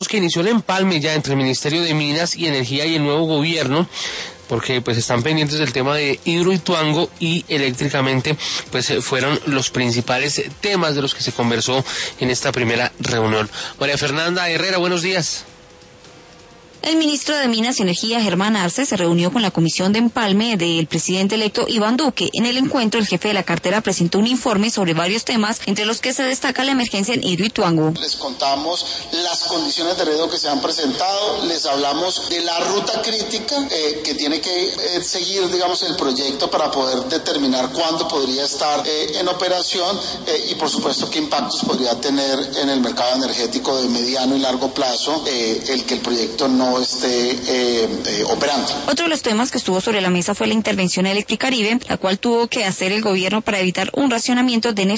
Que inició el empalme ya entre el Ministerio de Minas y Energía y el nuevo gobierno, porque pues están pendientes del tema de Hidroituango y eléctricamente pues fueron los principales temas de los que se conversó en esta primera reunión. María Fernanda Herrera, buenos días. El ministro de Minas y Energía, Germán Arce, se reunió con la comisión de empalme del presidente electo Iván Duque. En el encuentro, el jefe de la cartera presentó un informe sobre varios temas, entre los que se destaca la emergencia en Hidroituango. Les contamos las condiciones de riesgo que se han presentado, les hablamos de la ruta crítica que tiene que seguir, digamos, el proyecto para poder determinar cuándo podría estar en operación y, por supuesto, qué impactos podría tener en el mercado energético de mediano y largo plazo el que el proyecto no esté operando. Otro de los temas que estuvo sobre la mesa fue la intervención a Electricaribe, la cual tuvo que hacer el gobierno para evitar un racionamiento de energía.